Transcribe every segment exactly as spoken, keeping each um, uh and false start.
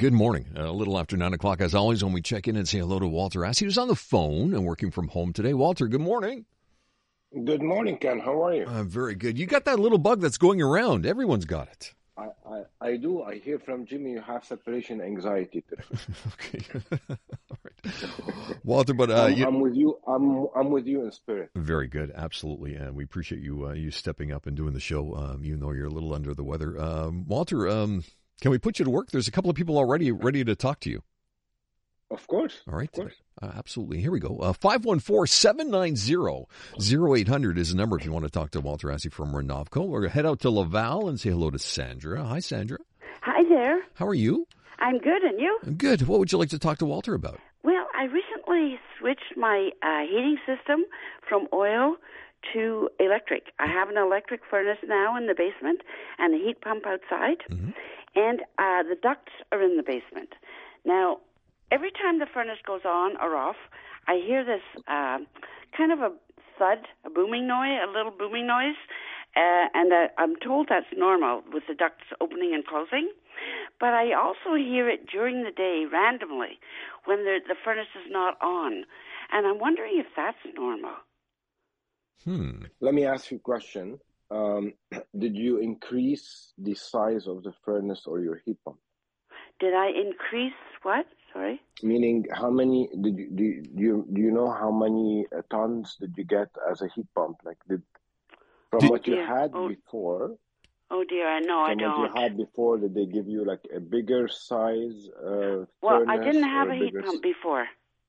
Good morning. A little after nine o'clock, as always, when we check in and say hello to Walter Assey, who's on the phone and working from home today. Walter, good morning. Good morning, Ken. How are you? Uh, very good. You got that little bug that's going around. Everyone's got it. I, I, I do. I hear from Jimmy you have separation anxiety today. Okay. All right. Walter, but uh, I'm, you... I'm with you. I'm I'm with you in spirit. Very good. Absolutely. And we appreciate you uh, you stepping up and doing the show. Um, you know you're a little under the weather. Um, Walter, um, can we put you to work? There's a couple of people already ready to talk to you. Of course. All right. Of course. Uh, absolutely. Here we go. Uh, five one four, seven nine zero, zero eight hundred is the number if you want to talk to Walter Assey from Renovco. Or head out to Laval and say hello to Sandra. Hi, Sandra. Hi there. How are you? I'm good, and you? Good. What would you like to talk to Walter about? Well, I recently switched my uh, heating system from oil to electric. I have an electric furnace now in the basement and a heat pump outside, mm-hmm. and uh, the ducts are in the basement. Now, every time the furnace goes on or off, I hear this uh, kind of a thud, a booming noise, a little booming noise, uh, and uh, I'm told that's normal with the ducts opening and closing. But I also hear it during the day randomly when the, the furnace is not on, and I'm wondering if that's normal. Hmm. Let me ask you a question. Um, did you increase the size of the furnace or your heat pump? Did I increase what? Sorry? Meaning, how many did you do? You, do you, do you know how many uh, tons did you get as a heat pump? Like, did from did, what you dear. had oh. before? Oh dear, I know I don't. From what you had before, did they give you like a bigger size uh, Well, furnace? I didn't have or a heat bigger... pump before.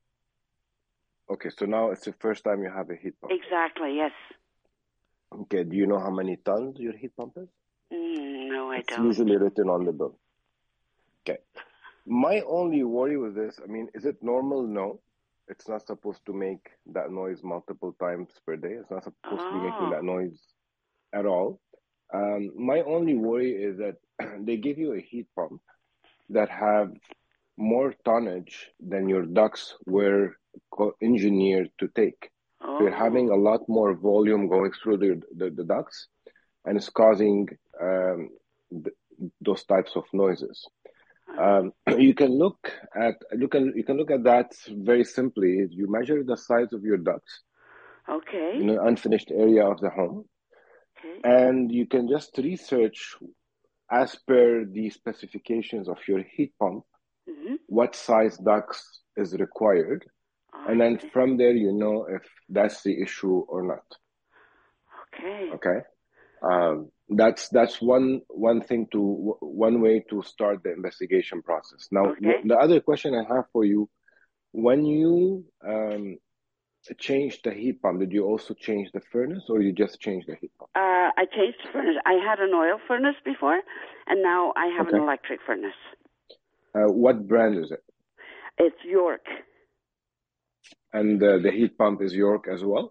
Okay, so now it's the first time you have a heat pump. Exactly. Yes. Okay. Do you know how many tons your heat pump is? Mm, no, I it's don't. It's usually written on the bill. Okay. My only worry with this, I mean, is it normal? No. It's not supposed to make that noise multiple times per day. It's not supposed oh. to be making that noise at all. Um, my only worry is that they give you a heat pump that have more tonnage than your ducts were engineered to take. Oh. So you're having a lot more volume going through the, the, the ducts, and it's causing um, th- those types of noises. Um, you can look at you can you can look at that very simply. You measure the size of your ducts, okay, in an unfinished area of the home, okay. and you can just research as per the specifications of your heat pump mm-hmm. what size ducts is required, oh, and then from there you know if that's the issue or not. Okay. Okay. Um, that's that's one one thing to one way to start the investigation process. Now, okay. w- the other question I have for you: when you um, changed the heat pump, did you also change the furnace, or you just changed the heat pump? Uh, I changed the furnace. I had an oil furnace before, and now I have okay. an electric furnace. Uh, what brand is it? It's York. And uh, the heat pump is York as well?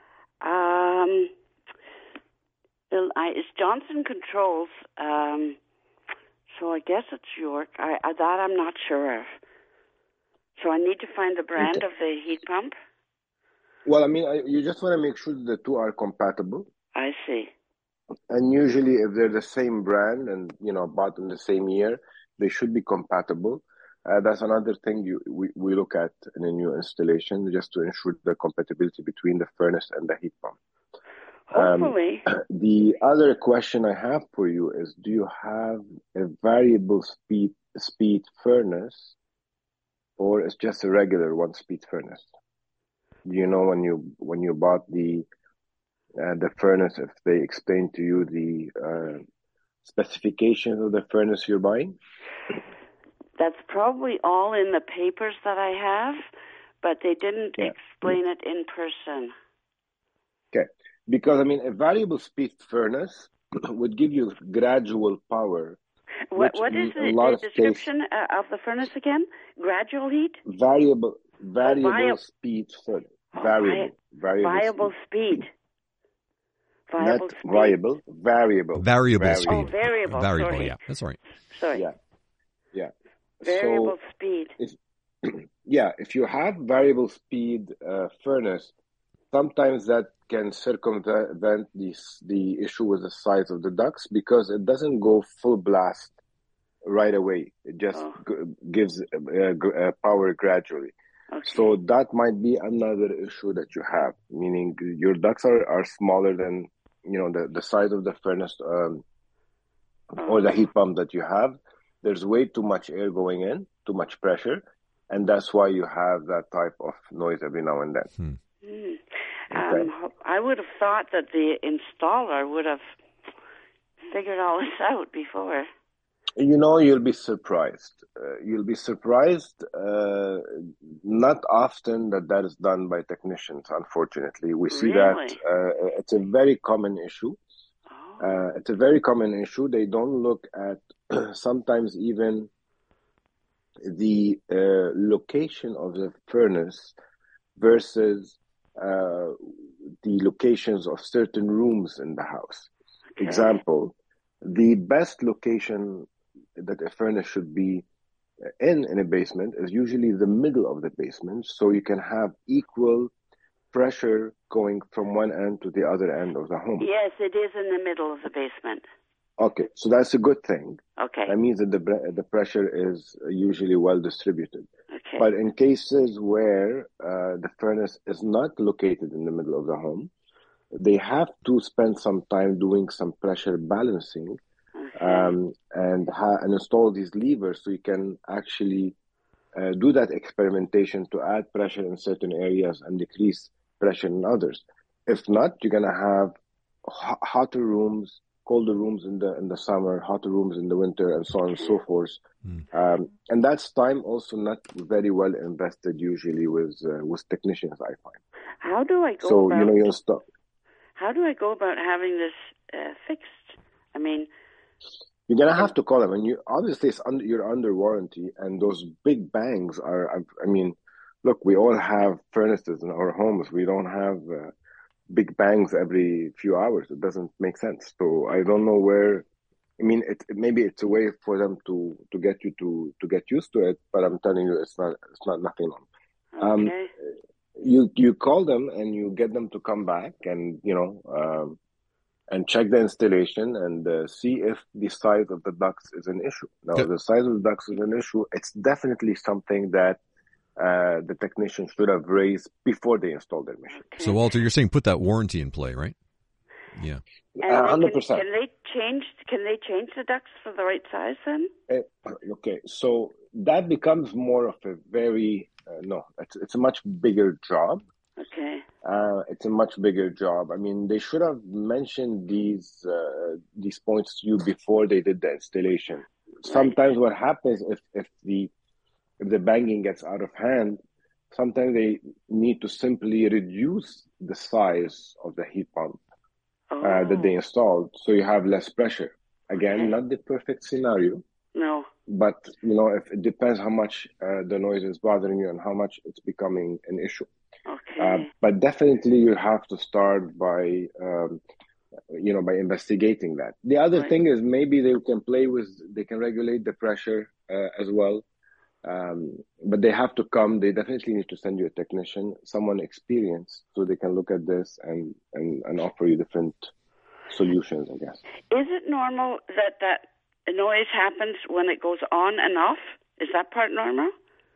Um. I, it's Johnson Controls, um, so I guess it's York. I, I, that I'm not sure of. So I need to find the brand okay. of the heat pump? Well, I mean, I, you just want to make sure that the two are compatible. I see. And usually if they're the same brand and, you know, bought in the same year, they should be compatible. Uh, that's another thing you, we, we look at in a new installation, just to ensure the compatibility between the furnace and the heat pump. Hopefully. Um, the other question I have for you is, do you have a variable speed speed furnace, or it's just a regular one speed furnace? Do you know when you when you bought the uh, the furnace, if they explained to you the uh, specifications of the furnace you're buying? That's probably all in the papers that I have, but they didn't yeah. explain yeah. it in person. Okay. Because, I mean, a variable speed furnace would give you gradual power. What What is the, the description case, of the furnace again? Gradual heat? Variable variable oh, vi- speed furnace. Oh, variable. Vi- variable, variable speed. speed. Viable Not speed. Viable, variable. Variable, variable. speed. Oh, variable. Variable, sorry. yeah. That's all right. Sorry. Yeah. Yeah. Variable so speed. If, yeah, if you have variable speed uh, furnace, sometimes that can circumvent the, the issue with the size of the ducts, because it doesn't go full blast right away. It just oh. g- gives uh, g- uh, power gradually. Okay. So that might be another issue that you have, meaning your ducts are, are smaller than, you know, the, the size of the furnace um, oh. or the heat pump that you have. There's way too much air going in, too much pressure, and that's why you have that type of noise every now and then. Hmm. Mm. Okay. Um, I would have thought that the installer would have figured all this out before. You know, you'll be surprised. Uh, you'll be surprised. Uh, not often that that is done by technicians, unfortunately. We see Really? that uh, it's a very common issue. Oh. Uh, it's a very common issue. They don't look at sometimes even the uh, location of the furnace versus uh, the locations of certain rooms in the house. Okay. Example, the best location that a furnace should be in in a basement is usually the middle of the basement, so you can have equal pressure going from one end to the other end of the home. Yes, it is in the middle of the basement. Okay, so that's a good thing. Okay. That means that the the pressure is usually well distributed. Okay. But in cases where uh, the furnace is not located in the middle of the home, they have to spend some time doing some pressure balancing Okay. um, and, ha- and install these levers so you can actually uh, do that experimentation to add pressure in certain areas and decrease pressure in others. If not, you're going to have ho- hotter rooms, colder rooms in the in the summer, hotter rooms in the winter, and so on and so forth. Mm. Um, and that's time also not very well invested usually with uh, with technicians, I find. How do I go so, about... you know, you install... How do I go about having this uh, fixed? I mean... You're going to have to call them. And you obviously, it's under, you're under warranty, and those big bangs are, I mean, look, we all have furnaces in our homes. We don't have... Uh, big bangs every few hours. It doesn't make sense. So I don't know where. I mean, it, maybe it's a way for them to, to get you to, to get used to it. But I'm telling you, it's not it's not nothing wrong. Um, okay. You you call them and you get them to come back and you know um, and check the installation and uh, see if the size of the ducts is an issue. Now, Yep. if the size of the ducts is an issue, it's definitely something that Uh, the technician should have raised before they installed their machine. Okay. So, Walter, you're saying put that warranty in play, right? Yeah. one hundred percent. Can, can they change? Can they change the ducts for the right size then? Uh, okay, so that becomes more of a very uh, no. It's it's a much bigger job. Okay. Uh, it's a much bigger job. I mean, they should have mentioned these uh, these points to you before they did the installation. Right. Sometimes what happens if if the If the banging gets out of hand, sometimes they need to simply reduce the size of the heat pump oh. uh, that they installed, so you have less pressure. Again, okay. not the perfect scenario. No. But, you know, if it depends how much uh, the noise is bothering you and how much it's becoming an issue. Okay. Uh, but definitely you have to start by, um, you know, by investigating that. The other right. thing is maybe they can play with, they can regulate the pressure uh, as well. Um, but they have to come. They definitely need to send you a technician, someone experienced, so they can look at this and, and, and offer you different solutions, I guess. Is it normal that that noise happens when it goes on and off? Is that part normal?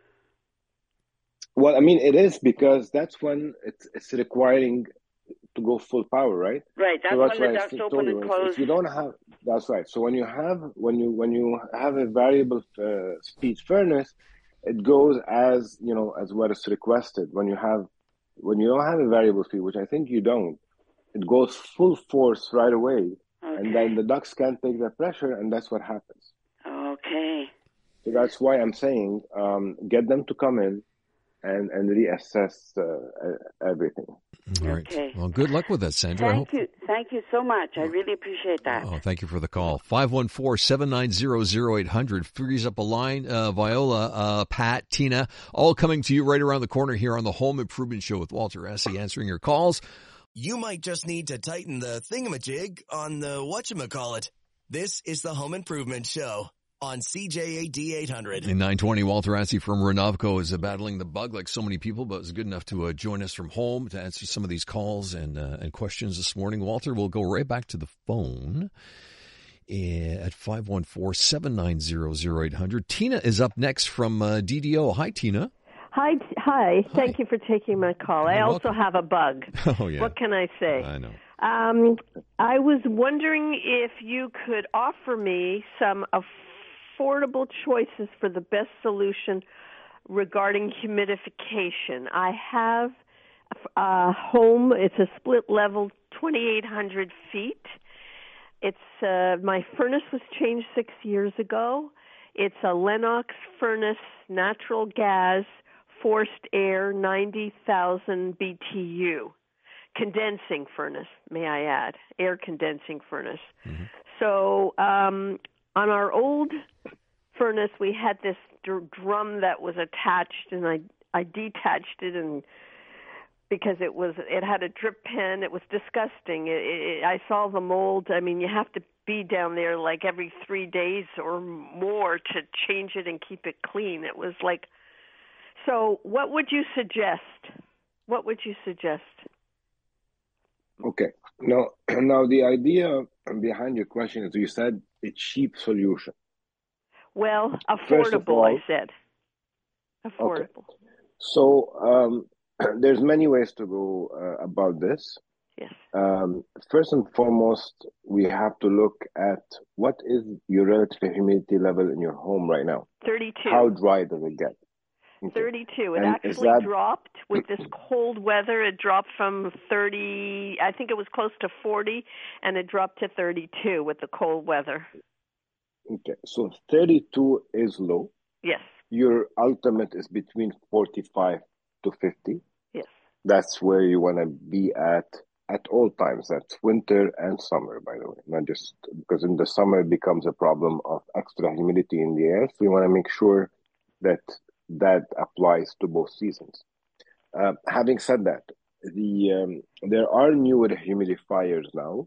Well, I mean, it is because that's when it's it's requiring to go full power, right? Right. That's, so that's when the ducts open and close. If you don't have, that's right. So when you have when you when you have a variable uh, speed furnace, it goes as you know as what is requested. When you have when you don't have a variable speed, which I think you don't, it goes full force right away, okay. and then the ducts can't take that pressure, and that's what happens. Okay. So that's why I'm saying um, get them to come in and and reassess uh, everything. All right. Okay. Well, good luck with that, Sandra. Thank you. Thank you so much. I really appreciate that. Oh, thank you for the call. five one four, seven nine zero, zero eight hundred frees up a line. Uh, Viola, uh, Pat, Tina, all coming to you right around the corner here on the Home Improvement Show with Walter Essie answering your calls. You might just need to tighten the thingamajig on the whatchamacallit. This is the Home Improvement Show on C J A D eight hundred. In nine twenty, Walter Assi from Renovco is uh, battling the bug like so many people, but was good enough to uh, join us from home to answer some of these calls and uh, and questions this morning. Walter, we'll go right back to the phone. at five one four, seven nine zero, zero eight hundred. Tina is up next from uh, D D O. Hi, Tina. Hi, hi. Thank you for taking my call. You're I also welcome. have a bug. Oh, yeah. What can I say? I know. Um, I was wondering if you could offer me some affordable choices for the best solution regarding humidification. I have a home. It's a split level, twenty-eight hundred feet. It's uh, my furnace was changed six years ago. It's a Lennox furnace, natural gas, forced air, ninety thousand B T U. Condensing furnace, may I add, air condensing furnace. Mm-hmm. So um, on our old furnace, we had this dr- drum that was attached, and I I detached it, and because it was it had a drip pen, it was disgusting. It, it, I saw the mold. I mean, you have to be down there like every three days or more to change it and keep it clean. It was like, so what would you suggest? What would you suggest? Okay. Now, now the idea behind your question is you said a cheap solution. Well, affordable, all, I said. Affordable. Okay. So um, there's many ways to go uh, about this. Yes. Um, first and foremost, we have to look at what is your relative humidity level in your home right now. thirty-two. How dry does it get? Okay. thirty-two. It and actually that... dropped with this cold weather. It dropped from thirty, I think it was close to forty, and it dropped to thirty-two with the cold weather. Okay, so thirty-two is low. Yes. Your ultimate is between forty-five to fifty. Yes. That's where you want to be at at all times. That's winter and summer, by the way. Not just because in the summer it becomes a problem of extra humidity in the air. So you want to make sure that that applies to both seasons. Uh, having said that, the um, there are newer humidifiers now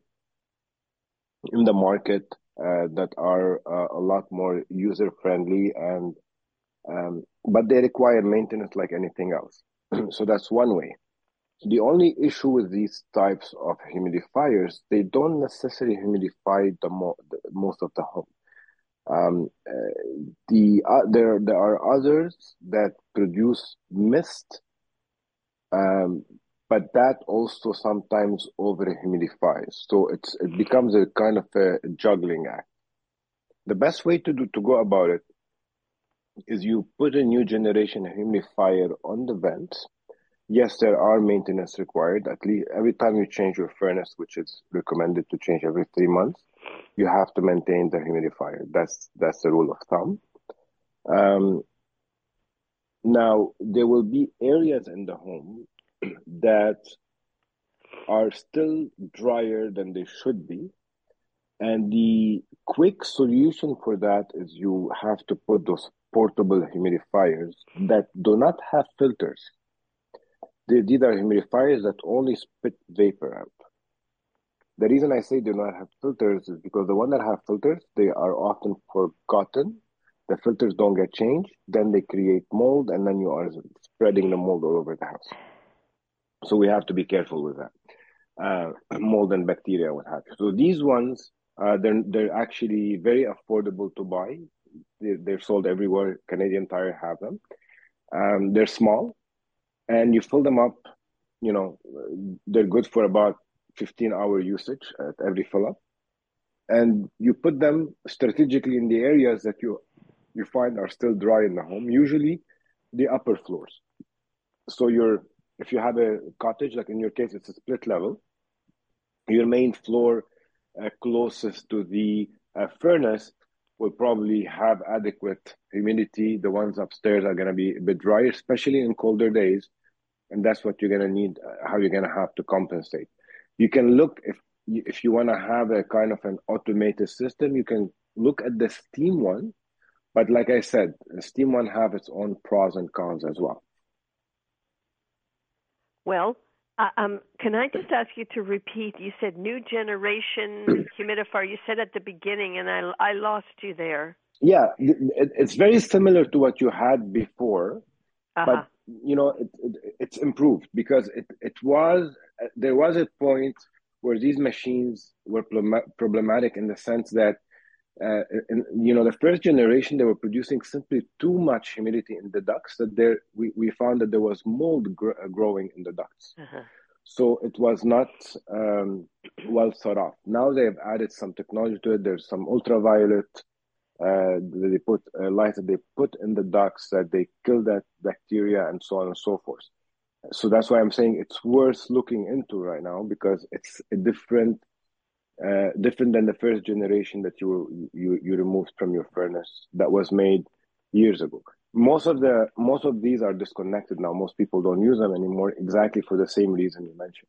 in the market uh, that are uh, a lot more user friendly, and um, but they require maintenance like anything else. So that's one way. The only issue with these types of humidifiers, they don't necessarily humidify the, mo- the most of the home. Um, uh, the uh, there there are others that produce mist, um, but that also sometimes over humidifies. So it's it becomes a kind of a juggling act. The best way to do to go about it is you put a new generation humidifier on the vents. Yes, there are maintenance required. At least every time you change your furnace, which is recommended to change every three months. You have to maintain the humidifier. That's that's the rule of thumb. Um, now, there will be areas in the home that are still drier than they should be. And the quick solution for that is you have to put those portable humidifiers that do not have filters. They, these are humidifiers that only spit vapor out. The reason I say do not have filters is because the ones that have filters, they are often forgotten. The filters don't get changed. Then they create mold, and then you are spreading the mold all over the house. So we have to be careful with that. Uh, mold and bacteria, what have you. So these ones, uh, they're, they're actually very affordable to buy. They're, they're sold everywhere. Canadian Tire have them. Um, they're small, and you fill them up. You know, they're good for about fifteen hour usage at every fill up, and you put them strategically in the areas that you you find are still dry in the home, usually the upper floors. So you're if you have a cottage, like in your case it's a split level, your main floor uh, closest to the uh, furnace will probably have adequate humidity. The ones upstairs are going to be a bit drier, especially in colder days, and that's what you're going to need, uh, how you're going to have to compensate. You can look, if if you want to have a kind of an automated system, you can look at the steam one. But like I said, the steam one have its own pros and cons as well. Well, uh, um, can I just ask you to repeat? You said new generation humidifier. You said at the beginning, and I, I lost you there. Yeah, it, it's very similar to what you had before, uh-huh. but you know, it, it, it's improved because it, it was, there was a point where these machines were problematic in the sense that uh, in, you know, the first generation, they were producing simply too much humidity in the ducts that there, we, we found that there was mold gr- growing in the ducts. Uh-huh. So it was not um, well thought of. Now they've added some technology to it. There's some ultraviolet uh, they put uh, light that they put in the ducts that they kill that bacteria and so on and so forth. So that's why I'm saying it's worth looking into right now, because it's a different, uh, different than the first generation that you you you removed from your furnace that was made years ago. Most of the most of these are disconnected now. Most people don't use them anymore, exactly for the same reason you mentioned.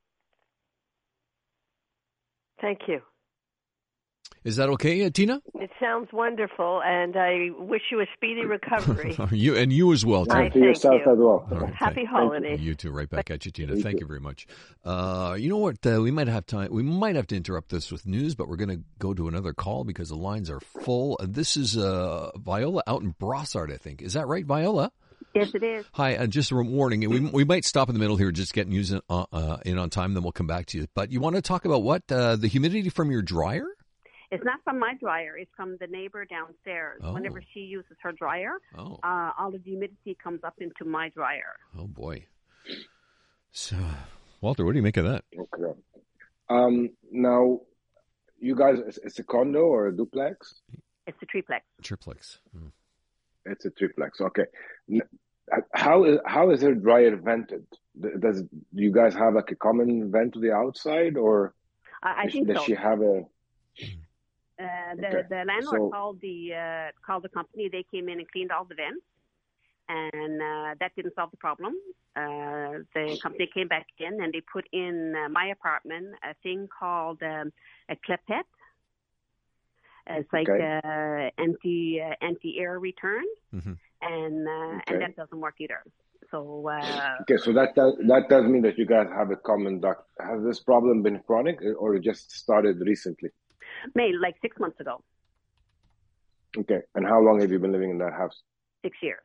Thank you. Is that okay, uh, Tina? It sounds wonderful, and I wish you a speedy recovery. you and you as well, too. And to yourself you. as well. Right, Happy holidays. You. you too. Right back at you, Tina. Thank Thank you. you very much. Uh, you know what? Uh, we might have time. We might have to interrupt this with news, but we're going to go to another call because the lines are full. Uh, this is uh, Viola out in Brossard, I think. Is that right, Viola? Yes, it is. Hi, and just a warning, we we might stop in the middle here, just getting using uh, uh, in on time, then we'll come back to you. But you want to talk about what? Uh, the humidity from your dryer? It's not from my dryer. It's from the neighbor downstairs. Oh. Whenever she uses her dryer, oh. uh, all of the humidity comes up into my dryer. Oh, boy. So, Walter, what do you make of that? Okay. Um, now, you guys, it's a condo or a duplex? It's a triplex. Triplex. Hmm. It's a triplex. Okay. How is how is her dryer vented? Does do you guys have like a common vent to the outside, or I, I does, think does so. she have a? Uh, the okay. the landlord so, called the uh, called the company. They came in and cleaned all the vents, and uh, that didn't solve the problem. Uh, the company came back in and they put in uh, my apartment a thing called um, a clapet. It's like okay. uh, anti uh, anti air return, mm-hmm. and uh, okay. and that doesn't work either. So uh, okay, so that does, that does mean that you guys have a common duct. Has this problem been chronic, or it just started recently? Maybe like six months ago. Okay, and how long have you been living in that house? Six years.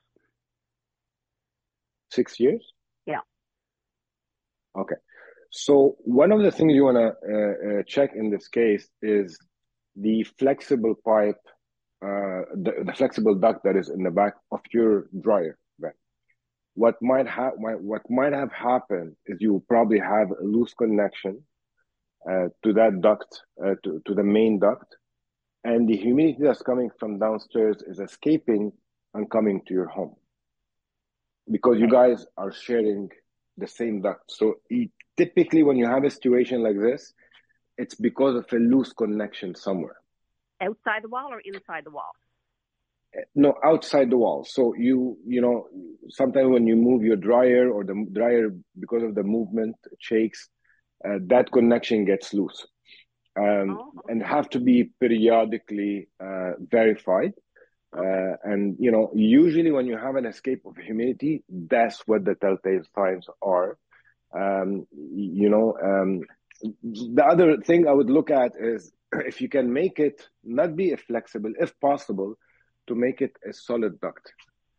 Six years? Yeah. Okay, so one of the things you want to uh, uh, check in this case is the flexible pipe, uh, the, the flexible duct that is in the back of your dryer vent. What might have what might have happened is you probably have a loose connection uh, to that duct, uh, to to the main duct, and the humidity that's coming from downstairs is escaping and coming to your home because you guys are sharing the same duct. So it, typically, when you have a situation like this, it's because of a loose connection somewhere. Outside the wall or inside the wall? No, outside the wall. So you, you know, sometimes when you move your dryer or the dryer, because of the movement, it shakes, uh, that connection gets loose. Um, oh, okay. And have to be periodically uh, verified. Uh, and, you know, usually when you have an escape of humidity, that's what the telltale signs are. Um, you know, um, the other thing I would look at is if you can make it not be a flexible, if possible, to make it a solid duct.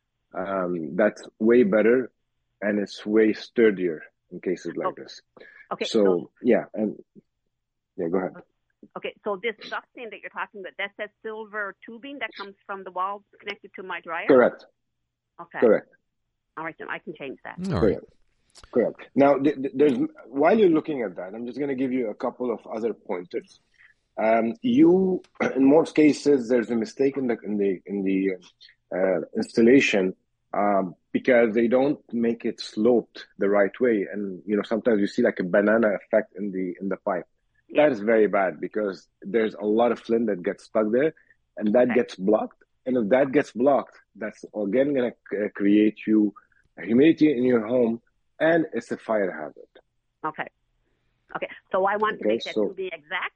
Um, that's way better and it's way sturdier in cases like okay. this. Okay. So, so yeah, and yeah, go ahead. Okay, so this duct thing that you're talking about, that's that silver tubing that comes from the wall connected to my dryer? Correct. Okay. Correct. All right, then I can change that. All right. Correct. Correct. Now, there's while you're looking at that, I'm just going to give you a couple of other pointers. Um, you, in most cases, there's a mistake in the in the in the uh, installation um, because they don't make it sloped the right way, and you know sometimes you see like a banana effect in the in the pipe. Yeah. That is very bad because there's a lot of flint that gets stuck there, and that okay. gets blocked. And if that gets blocked, that's again going to create you humidity in your home. And it's a fire hazard. Okay. Okay. So I want to okay, make that so tubing exact.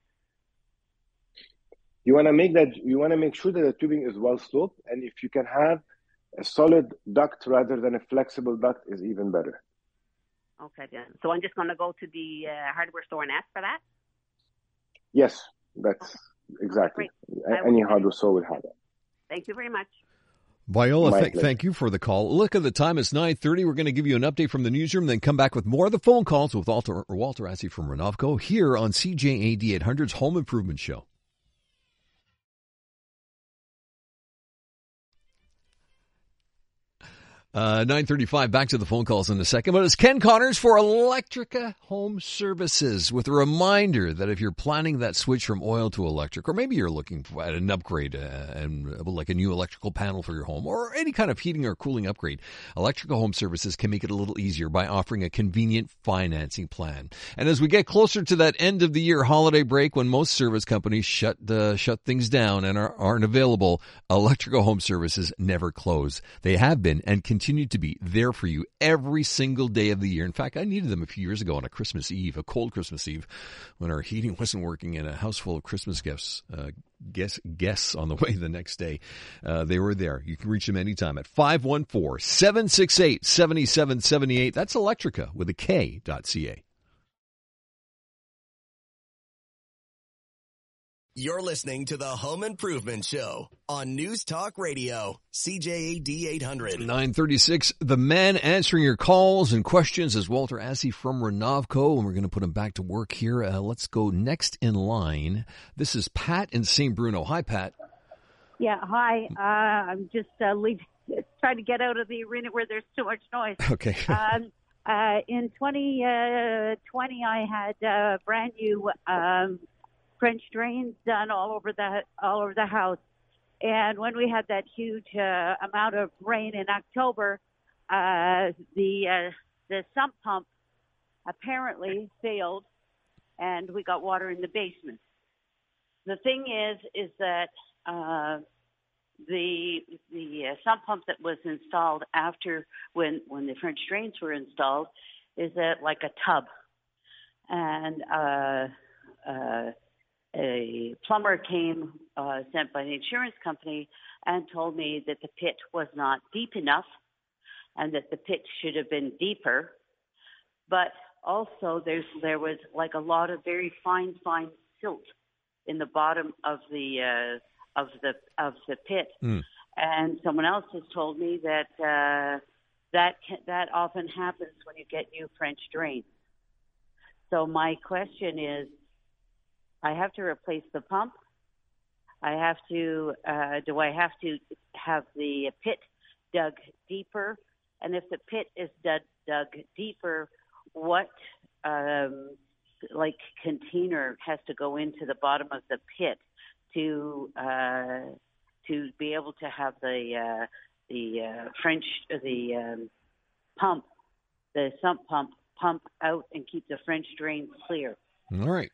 You want to make that. You want to make sure that the tubing is well sloped, and if you can have a solid duct rather than a flexible duct, is even better. Okay. Then. So I'm just going to go to the uh, hardware store and ask for that. Yes, that's okay. exactly. Great. Any hardware store will have that. Thank you very much. Viola, th- thank you for the call. Look at the time. It's nine thirty. We're going to give you an update from the newsroom, then come back with more of the phone calls with Walter, Walter Assey from Renovco here on C J A D eight hundred's Home Improvement Show. Uh, nine thirty-five, back to the phone calls in a second. But it's Ken Connors for Electrica Home Services with a reminder that if you're planning that switch from oil to electric, or maybe you're looking at an upgrade uh, and like a new electrical panel for your home or any kind of heating or cooling upgrade, Electrica Home Services can make it a little easier by offering a convenient financing plan. And as we get closer to that end of the year holiday break when most service companies shut the, shut things down and are, aren't available, Electrica Home Services never close. They have been and continue continue to be there for you every single day of the year. In fact, I needed them a few years ago on a Christmas Eve, a cold Christmas Eve, when our heating wasn't working and a house full of Christmas gifts, uh, guests, guests on the way the next day. Uh, they were there. You can reach them anytime at five one four, seven six eight, seven seven seven eight. That's Electrica with a K dot C A. You're listening to the Home Improvement Show on News Talk Radio, C J A D eight hundred. nine thirty-six, the man answering your calls and questions is Walter Assey from Renovco, and we're going to put him back to work here. Uh, let's go next in line. This is Pat in Saint Bruno. Hi, Pat. Yeah, hi. Uh, I'm just uh, leaving, trying to get out of the arena where there's too much noise. Okay. um, uh, in twenty twenty, I had uh, brand new um, French drains done all over the all over the house, and when we had that huge uh, amount of rain in October, uh, the uh, the sump pump apparently failed, and we got water in the basement. The thing is, is that uh, the the uh, sump pump that was installed after when when the French drains were installed is that like a tub, and uh, uh, a plumber came uh, sent by the insurance company and told me that the pit was not deep enough and that the pit should have been deeper. But also there's there was like a lot of very fine, fine silt in the bottom of the uh, of the of the pit. Mm. And someone else has told me that uh, that can, that often happens when you get new French drains. So my question is, I have to replace the pump. I have to, uh, do I have to have the pit dug deeper? And if the pit is dug, dug deeper, what, um, like, container has to go into the bottom of the pit to uh, to be able to have the uh, the uh, French, the um, pump, the sump pump, pump out and keep the French drains clear? All right.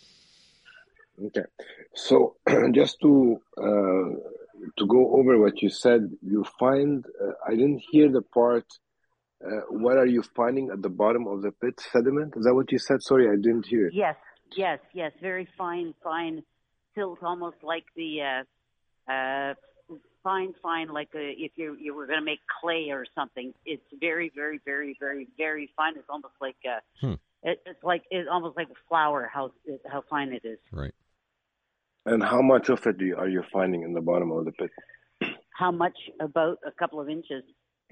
Okay, so just to uh, to go over what you said, you find uh, I didn't hear the part. Uh, what are you finding at the bottom of the pit? Sediment? Is that what you said? Sorry, I didn't hear it. Yes, yes, yes. Very fine, fine silt, almost like the uh, uh, fine, fine, like a, if you you were going to make clay or something. It's very, very, very, very, very fine. It's almost like a, hmm. it, it's like it's almost like a flour. How how fine it is. Right. And how much of it do you, are you finding in the bottom of the pit? How much? About a couple of inches.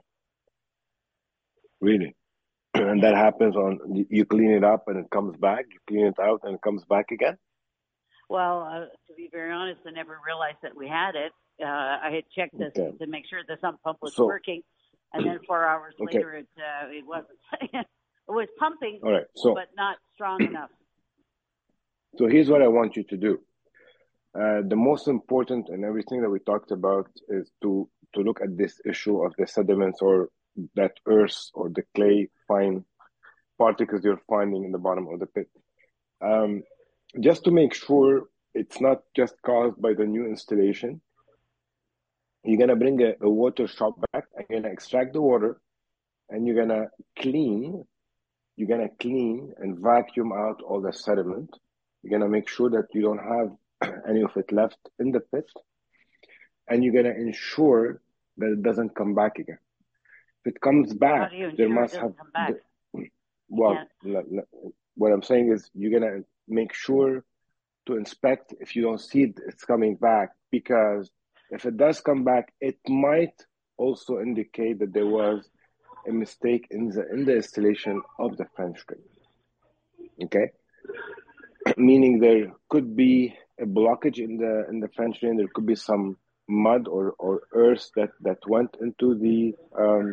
Really? And that happens on, you clean it up and it comes back, you clean it out and it comes back again? Well, uh, to be very honest, I never realized that we had it. Uh, I had checked this okay. to make sure the sump pump was so, working, and then four hours okay. later it uh, it wasn't. It was pumping, All right, so, but not strong enough. So here's what I want you to do. Uh, the most important in everything that we talked about is to, to look at this issue of the sediments or that earth or the clay fine particles you're finding in the bottom of the pit. Um, just to make sure it's not just caused by the new installation, you're going to bring a, a water shop back and you're going to extract the water and you're going to clean, you're going to clean and vacuum out all the sediment. You're going to make sure that you don't have any of it left in the pit, and you're going to ensure that it doesn't come back again. If it comes back, there must have. The, well, yeah. l- l- what I'm saying is you're going to make sure to inspect if you don't see it, it's coming back, because if it does come back, it might also indicate that there was a mistake in the in the installation of the French drain. Okay, meaning there could be a blockage in the in the French drain. There could be some mud or, or earth that, that went into the, um,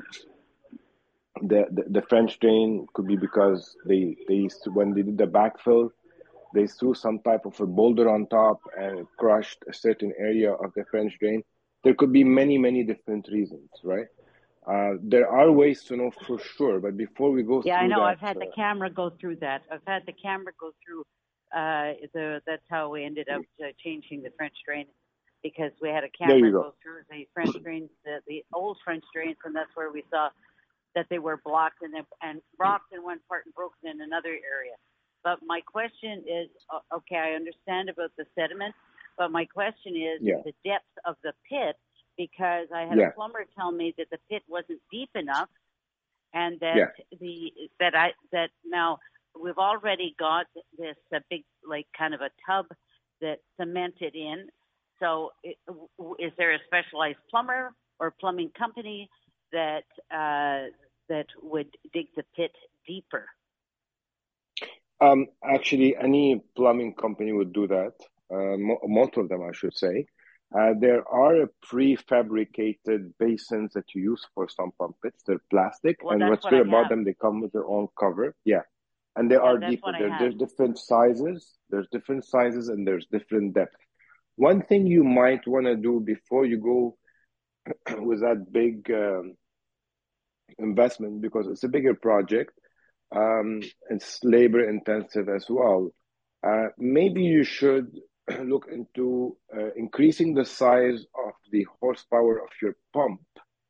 the the the French drain. Could be because they they used to, when they did the backfill, they threw some type of a boulder on top and it crushed a certain area of the French drain. There could be many many different reasons, right? Uh, there are ways to know for sure, but before we go yeah, through I know. that, I've had uh, the camera go through that. I've had the camera go through. Uh, the that's how we ended up uh, changing the French drain, because we had a camera go. go through the French drains, the, the old French drains, and that's where we saw that they were blocked and and rocked in one part and broken in another area. But my question is, okay, I understand about the sediment, but my question is yeah. the depth of the pit, because I had yeah. a plumber tell me that the pit wasn't deep enough, and that yeah. the that I that now we've already got this a big like kind of a tub that's cemented in. So it, is there a specialized plumber or plumbing company that uh, that would dig the pit deeper? Um, actually, any plumbing company would do that. Uh, mo- most of them, I should say. Uh, there are prefabricated basins that you use for some pump pits. They're plastic, well, and what's what good I about have. them, they come with their own cover. Yeah, and they yeah, are deeper. There, there's different sizes. There's different sizes, and there's different depth. One thing you might want to do before you go with that big um, investment, because it's a bigger project, um, it's labor intensive as well. Uh, maybe you should look into uh, increasing the size of the horsepower of your pump,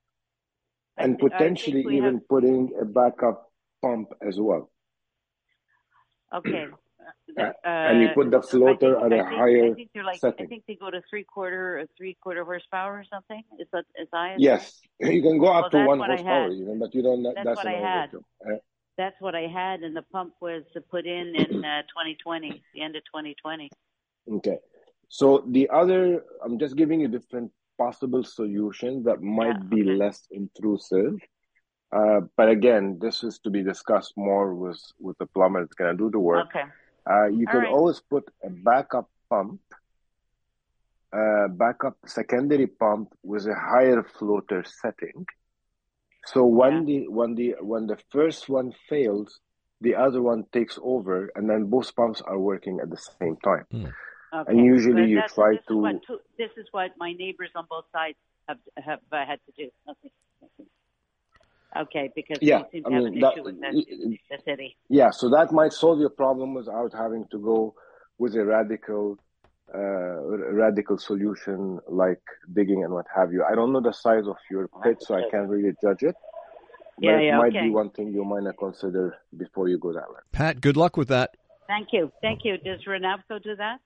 and th- potentially even have... putting a backup pump as well. Okay. Uh, uh, and you put the floater think, at a I think, higher I think they're like, setting. I think they go to three quarter or three quarter horsepower or something. Is that as I Yes, you can go up well, to one horsepower even, but you don't. That's, that's what an I had. uh, That's what I had, and the pump was put in in uh, twenty twenty, the end of twenty twenty. Okay, so the other, I'm just giving you different possible solutions that might yeah, be okay. less intrusive. Uh, but again, this is to be discussed more with, with the plumber that's going to do the work. Okay. Uh, you All can right. always put a backup pump, uh, backup secondary pump with a higher floater setting. So when yeah. the when the when the first one fails, the other one takes over, and then both pumps are working at the same time. Mm. Okay. And usually but you try this to. Is what, this is what my neighbors on both sides have have uh, had to do. Okay. Okay, because yeah, we seem to I have mean, an that, issue with the, the city. Yeah, so that might solve your problem without having to go with a radical, uh, radical solution like digging and what have you. I don't know the size of your pit, so I can't really judge it. But yeah, it yeah, might okay. be one thing you might not consider before you go that way. Pat, good luck with that. Thank you. Thank you. Does Renavco do that?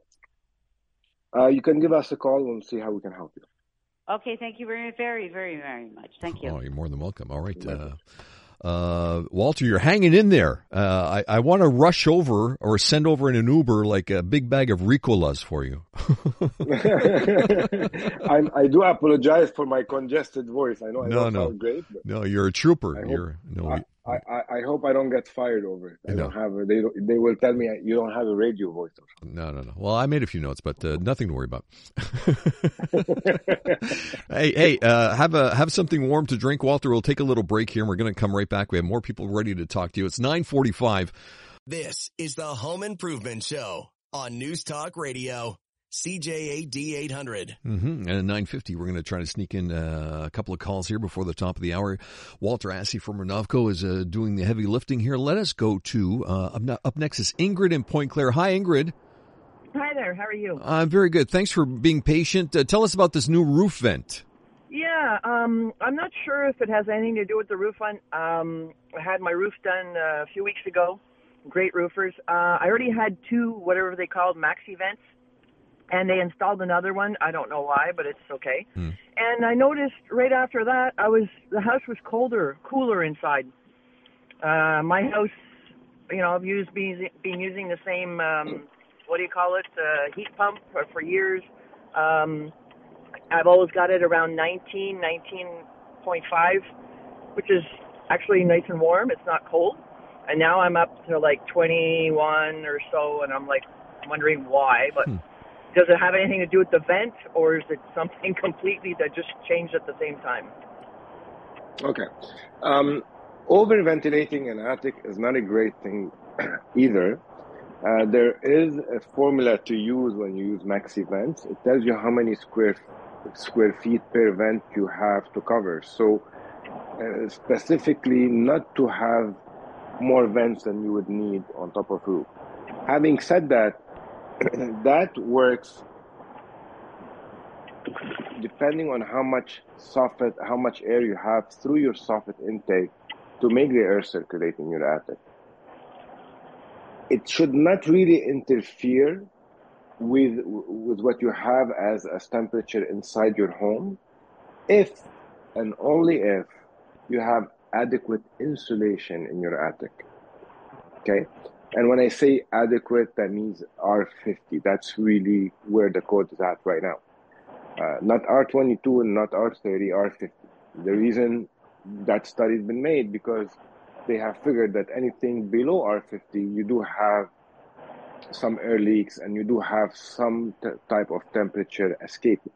Uh, you can give us a call and we'll see how we can help you. Okay, thank you very, very, very, very much. Thank you. Oh, you're more than welcome. All right. Uh, uh, Walter, you're hanging in there. Uh, I, I want to rush over or send over in an Uber like a big bag of Ricolas for you. I, I do apologize for my congested voice. I know I no, don't no. sound great. But no, you're a trooper. I you're hope, no. I, I, I hope I don't get fired over it. I no. don't have a, they don't, they will tell me you don't have a radio voice. Or something. No, no, no. Well, I made a few notes, but uh, nothing to worry about. hey, hey, uh, have a have something warm to drink, Walter. We'll take a little break here, and we're going to come right back. We have more people ready to talk to you. It's nine forty-five. This is the Home Improvement Show on News Talk Radio. C J A D eight hundred. Mm-hmm. And at nine fifty, we're going to try to sneak in uh, a couple of calls here before the top of the hour. Walter Assey from Renavco is uh, doing the heavy lifting here. Let us go to, uh, up, up next is Ingrid in Point Claire. Hi, Ingrid. Hi there. How are you? I'm uh, very good. Thanks for being patient. Uh, tell us about this new roof vent. Yeah, um, I'm not sure if it has anything to do with the roof vent. Um, I had my roof done uh, a few weeks ago. Great roofers. Uh, I already had two, whatever they called, maxi vents. And they installed another one. I don't know why, but it's okay. Hmm. And I noticed right after that, I was the house was colder, cooler inside. Uh, my house, you know, I've used been, been using the same, um, what do you call it, uh, heat pump for, for years. Um, I've always got it around nineteen, nineteen point five, which is actually nice and warm. It's not cold. And now I'm up to like twenty-one or so, and I'm like wondering why, but. Hmm. Does it have anything to do with the vent, or is it something completely that just changed at the same time? Okay. Um, over-ventilating an attic is not a great thing either. Uh, there is a formula to use when you use maxi vents. It tells you how many square square feet per vent you have to cover. So uh, specifically not to have more vents than you would need on top of roof. Having said that, that works depending on how much soffit, how much air you have through your soffit intake to make the air circulate in your attic. It should not really interfere with with what you have as as temperature inside your home, if and only if you have adequate insulation in your attic. Okay, and when I say adequate, that means R fifty. That's really where the code is at right now. Uh, not R twenty-two and not R thirty, R fifty. The reason that study's been made because they have figured that anything below R fifty, you do have some air leaks and you do have some t- type of temperature escaping.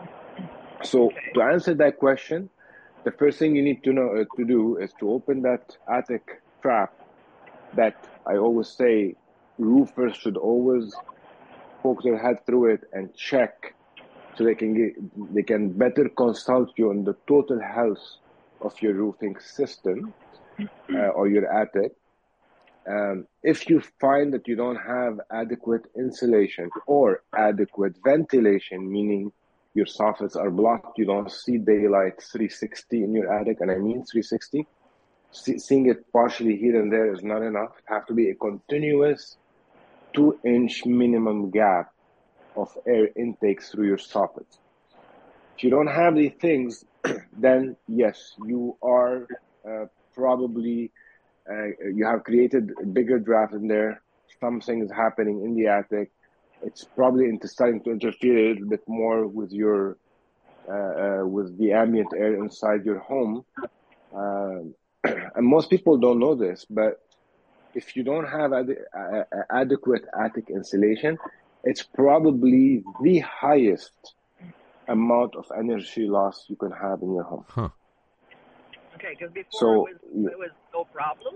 So to answer that question, the first thing you need to know uh, to do is to open that attic trap that I always say roofers should always poke their head through it and check so they can get, they can better consult you on the total health of your roofing system uh, or your attic. Um, if you find that you don't have adequate insulation or adequate ventilation, meaning your soffits are blocked, you don't see daylight three sixty in your attic, and I mean three sixty, see, seeing it partially here and there is not enough. It has to be a continuous two-inch minimum gap of air intake through your soffits. If you don't have these things, then yes, you are uh, probably, uh, you have created a bigger draft in there. Something is happening in the attic. It's probably into starting to interfere a little bit more with your, uh, uh, with the ambient air inside your home. Um, and most people don't know this, but if you don't have ad- uh, adequate attic insulation, it's probably the highest amount of energy loss you can have in your home. Huh. Okay, because before so, it, was, it was no problem.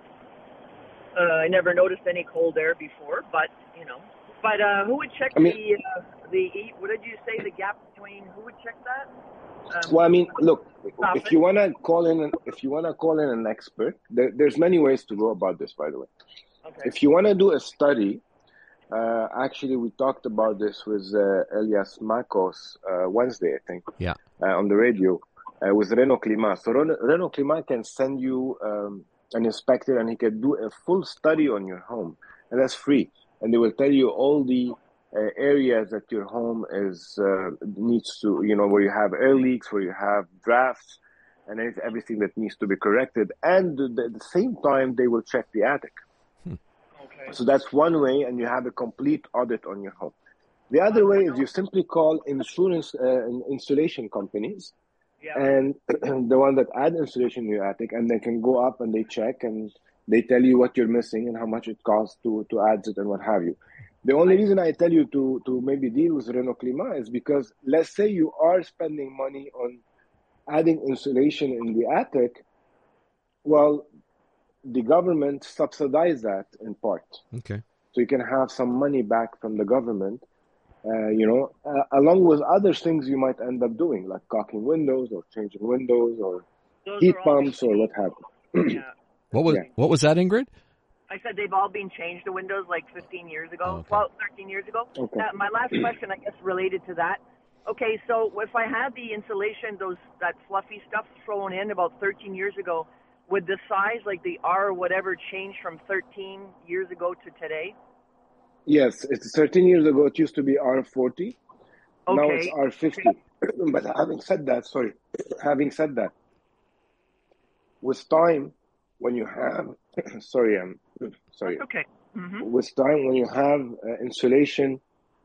Uh, I never noticed any cold air before, but, you know. But uh, who would check I mean, the, uh, the, what did you say, the gap between, who would check that? Um, well, I mean, look, if you want to call in, if you want to call in an expert, there, there's many ways to go about this, by the way. Okay. If you want to do a study, uh, actually, we talked about this with uh, Elias Makos uh, Wednesday, I think, yeah, uh, on the radio uh, with Renault Climat. So Renault, Renault Climat can send you um, an inspector, and he can do a full study on your home, and that's free. And they will tell you all the uh, areas that your home is uh, needs to, you know, where you have air leaks, where you have drafts, and everything that needs to be corrected. And at the same time, they will check the attic. Okay. So that's one way, and you have a complete audit on your home. The other way is you simply call insurance uh, insulation companies, yeah. and the one that add insulation in your attic, and they can go up and they check and they tell you what you're missing and how much it costs to, to add it and what have you. The only reason I tell you to, to maybe deal with Renault Climat is because let's say you are spending money on adding insulation in the attic. Well, the government subsidizes that in part. Okay. So you can have some money back from the government, uh, you know, uh, along with other things you might end up doing, like caulking windows or changing windows or Those heat all pumps or what have you. Yeah. What was Yeah. what was that, Ingrid? I said they've all been changed, the windows, like fifteen years ago, Oh, okay. well, thirteen years ago. Okay. Uh, my last question, I guess, related to that. Okay, so if I had the insulation, those that fluffy stuff thrown in about thirteen years ago, would the size, like the R whatever, change from thirteen years ago to today? Yes, it's thirteen years ago. It used to be R forty. Okay. Now it's R fifty. But having said that, sorry, having said that, with time, when you have, sorry, I'm sorry. Okay. Mm-hmm. With time, when you have uh, insulation,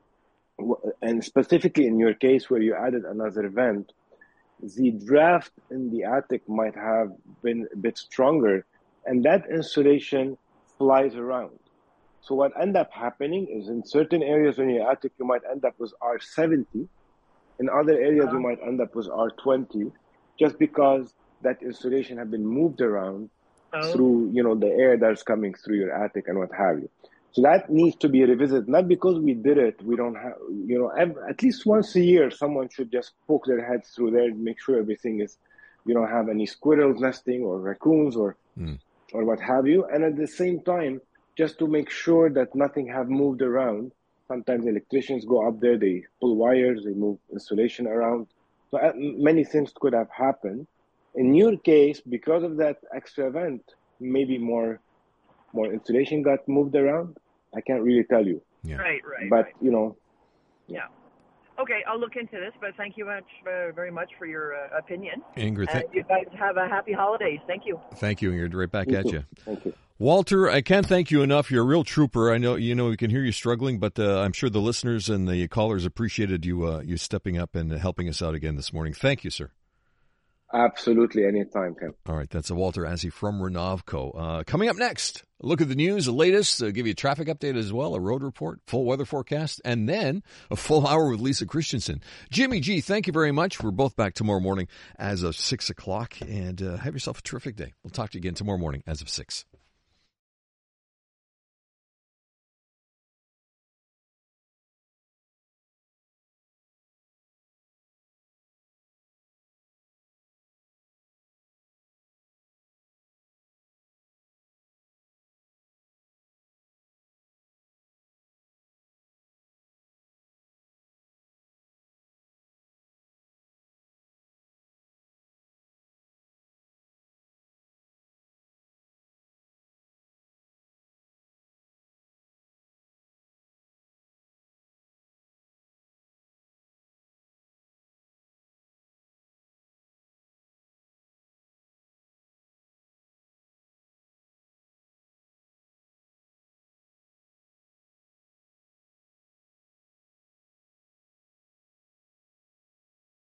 and specifically in your case where you added another vent, the draft in the attic might have been a bit stronger, and that insulation flies around. So what end up happening is in certain areas in your attic, you might end up with R seventy. In other areas, you might end up with R twenty, just because that insulation have been moved around oh. through, you know, the air that's coming through your attic and what have you. So that needs to be revisited, not because we did it. We don't have, you know, at least once a year, someone should just poke their heads through there and make sure everything is, you don't have any squirrels nesting or raccoons or, mm. or what have you. And at the same time, just to make sure that nothing have moved around. Sometimes electricians go up there, they pull wires, they move insulation around. So uh, many things could have happened. In your case, because of that extra event, maybe more more insulation got moved around. I can't really tell you. Yeah. Right, right. But, right. you know. Yeah. Okay, I'll look into this, but thank you much, uh, very much for your uh, opinion. Ingrid, and you guys have a happy holidays. Thank you. Thank you, Ingrid. Right back you at too. you. Thank you. Walter, I can't thank you enough. You're a real trooper. I know you know we can hear you struggling, but uh, I'm sure the listeners and the callers appreciated you uh, you stepping up and helping us out again this morning. Thank you, sir. Absolutely, anytime, Tim. All right, that's a Walter Azzi from Renovco. Uh, coming up next, a look at the news, the latest, uh, give you a traffic update as well, a road report, full weather forecast, and then a full hour with Lisa Christensen. Jimmy G, thank you very much. We're both back tomorrow morning as of six o'clock, and uh, have yourself a terrific day. We'll talk to you again tomorrow morning as of six.